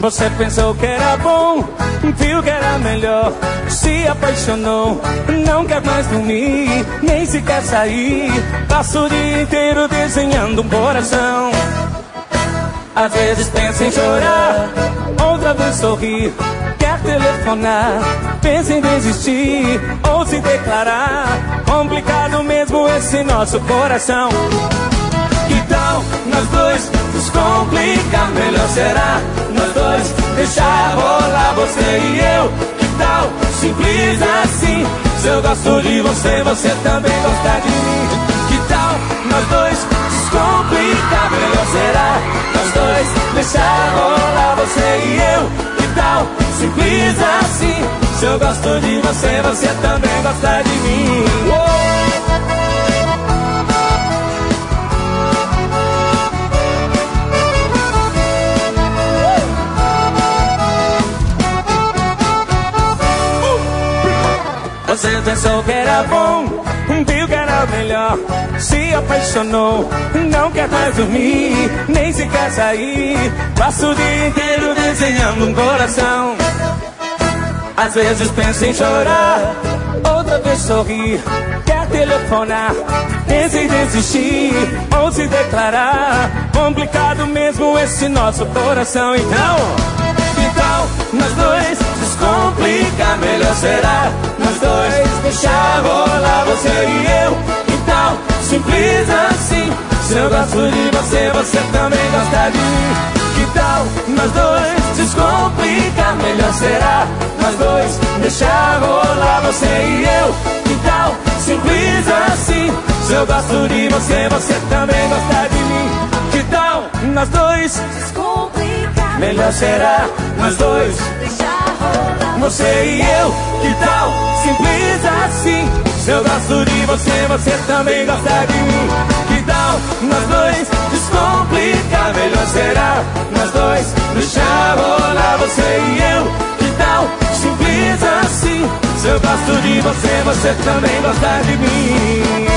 Você pensou que era bom, viu que era melhor, se apaixonou, não quer mais dormir, nem se quer sair. Passa o dia inteiro desenhando um coração. Às vezes pensa em chorar, outra vez sorrir, quer telefonar, pensa em desistir ou se declarar. Complicado mesmo esse nosso coração. Que tal nós dois descomplicar? Melhor será nós dois deixar rolar, você e eu. Que tal simples assim? Se eu gosto de você, você também gosta de mim. Que tal nós dois descomplicar? Melhor será nós dois deixar rolar, você e eu. Que tal simples assim? Se eu gosto de você, você também gosta de mim. Você pensou que era bom, viu que era melhor, se apaixonou, não quer mais dormir, nem se quer sair. Passa o dia inteiro desenhando um coração. Às vezes pensa em chorar, outra vez sorrir, quer telefonar, pensa em desistir ou se declarar. Complicado mesmo esse nosso coração. Então, que tal nós dois descomplicar? Melhor será nós dois deixar rolar, você e eu. Que tal simples assim? Se eu gosto de você, você também gosta de mim. Que tal nós dois descomplicar? Melhor será nós dois deixar rolar, você e eu. Que tal simples assim? Se eu gosto de você, você também gosta de mim. Que tal nós dois descomplicar? Melhor será nós dois deixar rolar, você e eu. Que tal simples assim? Se eu gosto de você, você também gosta de mim. Que tal nós dois descomplicar? Melhor será nós dois deixar rolar, você e eu. Que tal simples assim? Se eu gosto de você, você também gosta de mim.